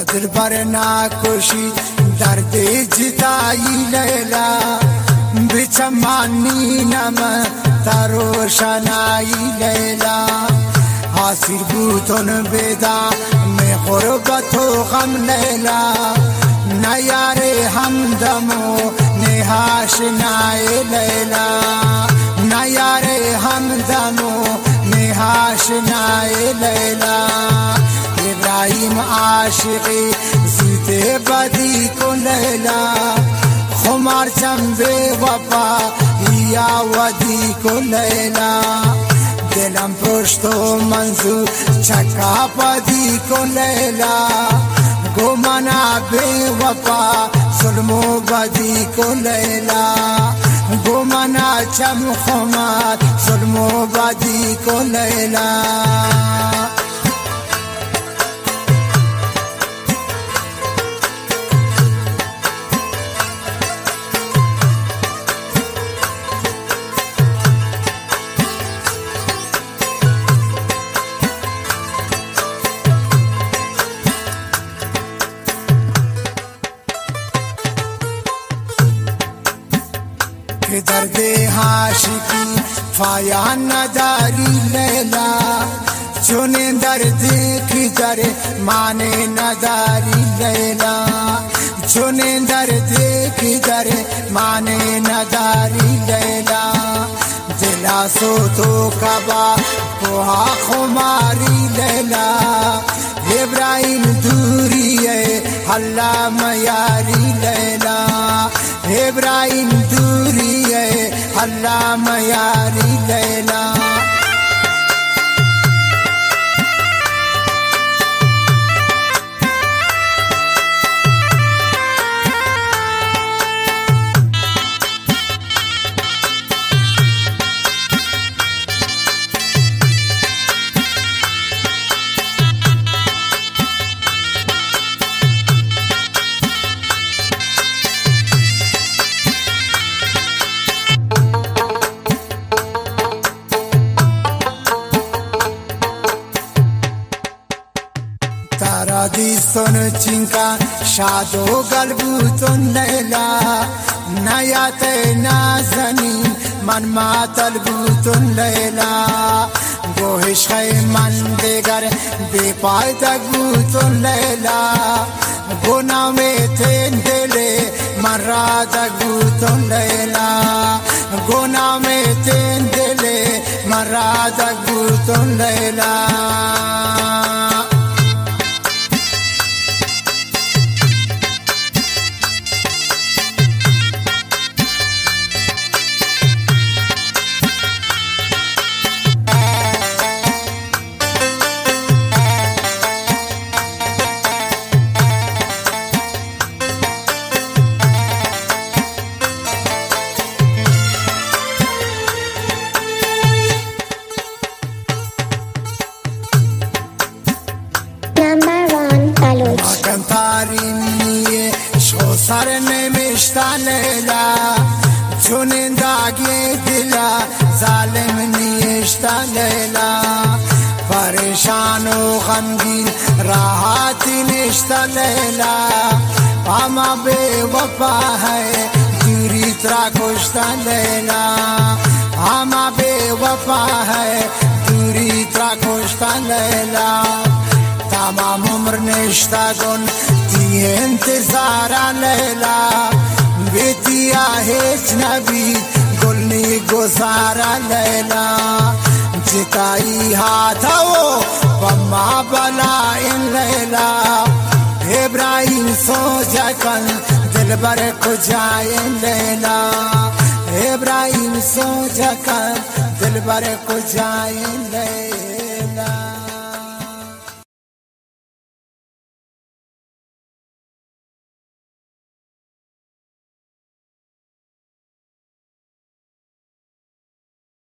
दिलबर नाकुशी दर्द जुदाई लैला बिचमानी नम तरोशनाई लैला हासिर बूतन बेदा में गुरबत गम लैला नयारे हमदमो नेहाशनाए लैला नयारे हमदमो नेहाशनाए लैला इब्राहिम आशिक़ी जीते बदी को लैला खुमार चंबे वफा या वदी को लैला दिलम पुश्तो मंजूर चक्का पदी को लैला गुमना बे वफा जुल्मो बदी को लैला गुमना चम खुमार जुल्मो बदी को लैला दर्द हाशिकी फाया नदारी लैला चुने दर्द किधर माने नदारी लैला चुने दर्द किधर माने नदारी लैला दिला सो तो कबा कोहा खुमारी लैला इब्राहिम दूरी है हल्ला मयारी लैला इब्राहिम दूरी है हल्ला मयारी लैला दी सुन चिंका शादो गलबू तुन लैला नया ते नाजनी मन मातलबू तुन लैला गोहिश है मन देगर बेपाय तगबू तुन लैला गुना में थे दिले मर्रा तगबू तुन लैला गुना में थे दिले मर्रा तगबू तुन लैला सरने मिश्ता लैला चुनिंदागे दिला जालिम निश्ता लैला परेशानो गमगीन राहत निश्ता लैला आमा बेवफा है दूरी त्रा कुश्ता लैला आमा बेवफा है दूरी त्रा कुश्ता लैला तमाम उम्र निश्ता गुन इंतजार लैला बेतिया हेच नबी गुलनी गुजारा लैला जिताई हाथो पम्मा बला इन लैला इब्राहिम सो जकन दिलबर को जाए लैला इब्राहिम सो जकन दिलबर को जाए लैला।